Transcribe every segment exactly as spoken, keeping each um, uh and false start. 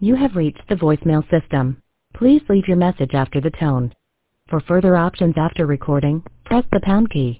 You have reached the voicemail system. Please leave your message after the tone. For further options after recording, press the pound key.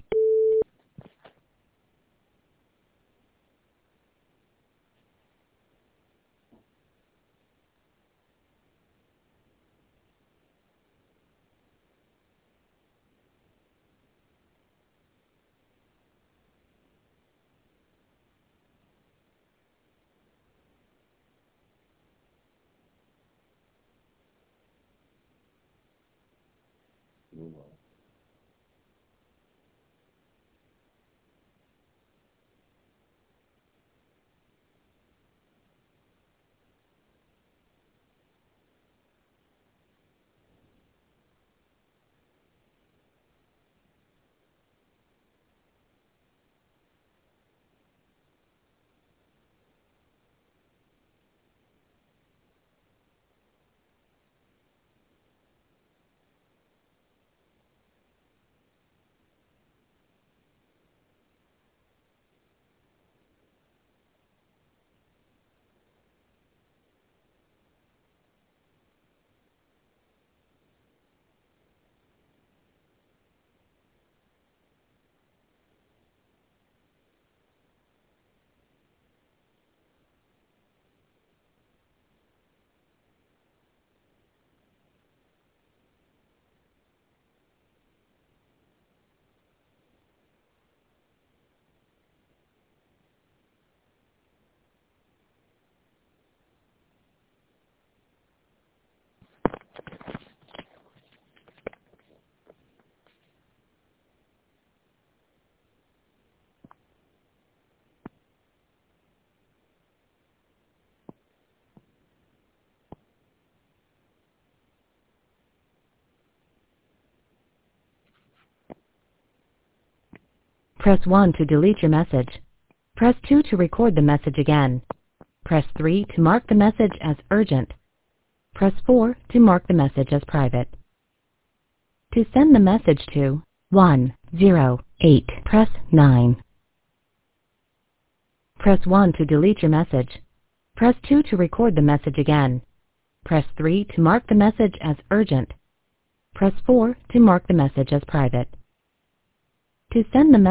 Press one to delete your message. Press two to record the message again. Press three to mark the message as urgent. Press four to mark the message as private. To send the message to one zero eight, press nine. Press one to delete your message. Press two to record the message again. Press three to mark the message as urgent. Press four to mark the message as private. To send the message